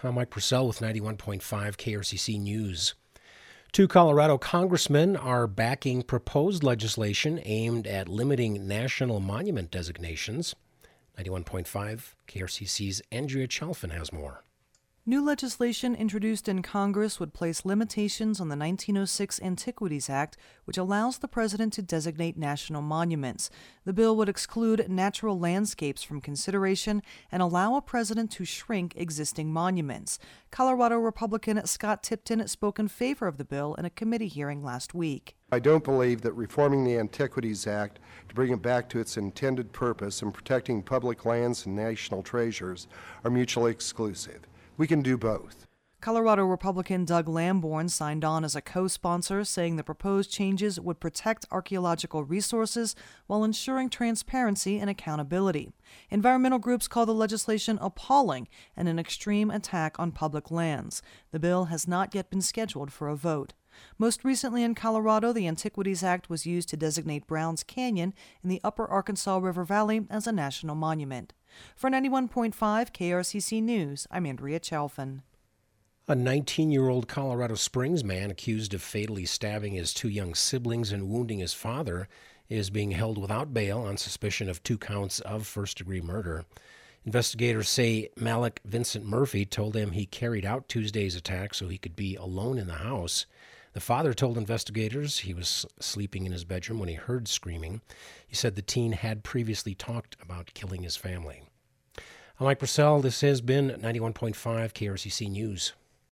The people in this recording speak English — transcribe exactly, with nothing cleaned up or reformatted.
I'm Mike Purcell with ninety-one point five K R C C News. Two Colorado congressmen are backing proposed legislation aimed at limiting national monument designations. ninety-one point five K R C C's Andrea Chalfin has more. New legislation introduced in Congress would place limitations on the nineteen oh six Antiquities Act, which allows the president to designate national monuments. The bill would exclude natural landscapes from consideration and allow a president to shrink existing monuments. Colorado Republican Scott Tipton spoke in favor of the bill in a committee hearing last week. I don't believe that reforming the Antiquities Act to bring it back to its intended purpose in protecting public lands and national treasures are mutually exclusive. We can do both. Colorado Republican Doug Lamborn signed on as a co-sponsor, saying the proposed changes would protect archaeological resources while ensuring transparency and accountability. Environmental groups call the legislation appalling and an extreme attack on public lands. The bill has not yet been scheduled for a vote. Most recently in Colorado, the Antiquities Act was used to designate Browns Canyon in the upper Arkansas River Valley as a national monument. For ninety-one point five K R C C News, I'm Andrea Chalfin. A nineteen-year-old Colorado Springs man accused of fatally stabbing his two young siblings and wounding his father is being held without bail on suspicion of two counts of first-degree murder. Investigators say Malik Vincent Murphy told him he carried out Tuesday's attack so he could be alone in the house. The father told investigators he was sleeping in his bedroom when he heard screaming. He said the teen had previously talked about killing his family. I'm Mike Purcell. This has been ninety-one point five K R C C News.